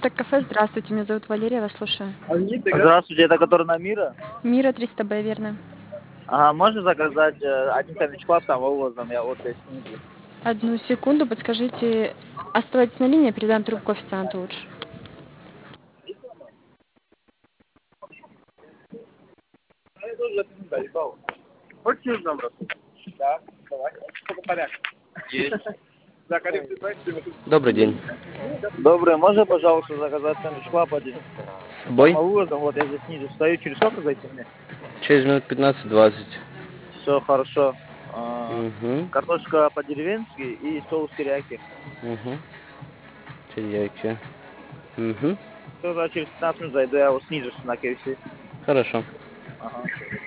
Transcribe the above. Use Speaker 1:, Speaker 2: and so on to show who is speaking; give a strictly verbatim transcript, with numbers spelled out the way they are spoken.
Speaker 1: Стек кафе. Здравствуйте, меня зовут Валерия, вас слушаю.
Speaker 2: Здравствуйте, это который на Мира?
Speaker 1: Мира триста Б, верно.
Speaker 2: Ага, можно заказать э, один сэндвич клаб там вывозом, я вот здесь снизу.
Speaker 1: Одну секунду, подскажите. Оставайтесь на линии, я передам трубку официанту лучше.
Speaker 2: Хочешь номер? Да, давай. Сколько порядка?
Speaker 3: Есть.
Speaker 2: Да, Карим, ты знаешь, ты
Speaker 3: Добрый день.
Speaker 2: Добрый, можно, пожалуйста, заказать сэндвич клаб один?
Speaker 3: С собой?
Speaker 2: Самовывозом, вот я здесь снизу стою. Через сколько зайти мне?
Speaker 3: Через минут пятнадцать-двадцать.
Speaker 2: Все хорошо. А,
Speaker 3: Угу.
Speaker 2: картошка по-деревенски и соус терияки.
Speaker 3: Угу. Терияки. Угу.
Speaker 2: Все, через пятнадцать минут зайду, я вот снизу на КФС.
Speaker 3: Хорошо.
Speaker 2: Ага.